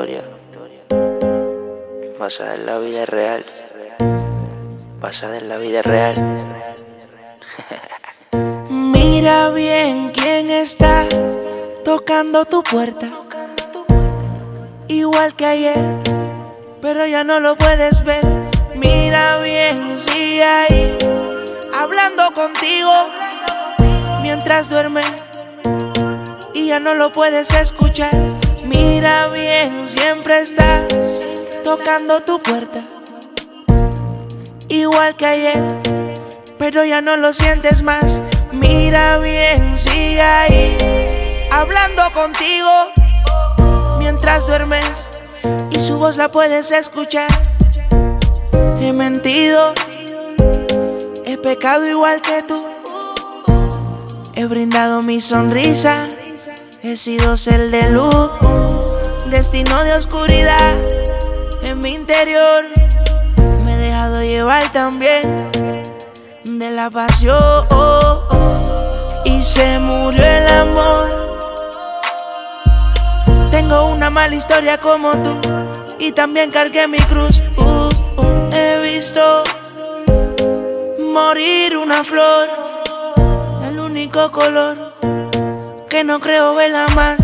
historia basada en la vida real. Basada en la vida real. Mira bien quién está tocando tu puerta. Igual que ayer, pero ya no lo puedes ver. Mira bien, sigue ahí, hablando contigo mientras duermes y ya no lo puedes escuchar. Mira bien, siempre está tocando tu puerta. Igual que ayer, pero ya no lo sientes más. Mira bien, sigue ahí, hablando contigo mientras duermes y su voz la puedes escuchar. He mentido, he pecado igual que tú. He brindado mi sonrisa, he sido cel de luz, destino de oscuridad en mi interior. Me he dejado llevar también de la pasión y se murió el amor. Tengo una mala historia como tú y también cargué mi cruz. He visto morir una flor, el único color que no creo verla más.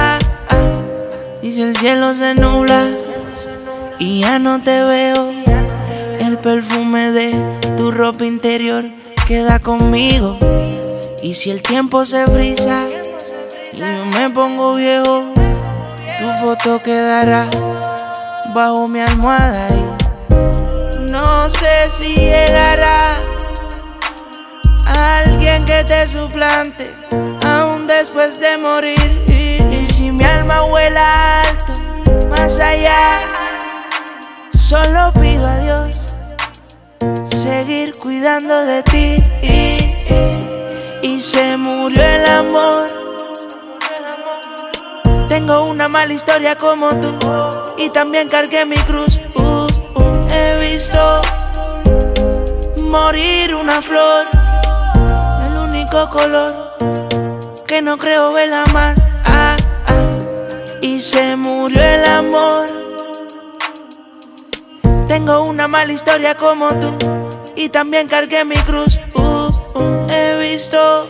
Y si el cielo se nubla y ya no te veo, el perfume de tu ropa interior queda conmigo. Y si el tiempo se frisa y yo me pongo viejo, tu foto quedará bajo mi almohada y no sé si llegará alguien que te suplante aún después de morir. Y si mi alma vuela alto, más allá, solo pido a Dios seguir cuidando de ti. Y se murió el amor. Tengo una mala historia como tú y también cargué mi cruz. He visto morir una flor, el único color que no creo verla más. Y se murió el amor. Tengo una mala historia como tú y también cargué mi cruz. He visto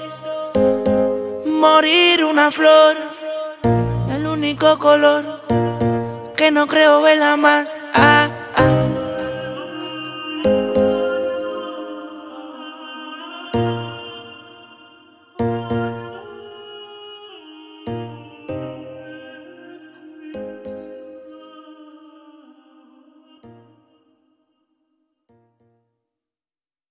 morir una flor, el único color que no creo verla más.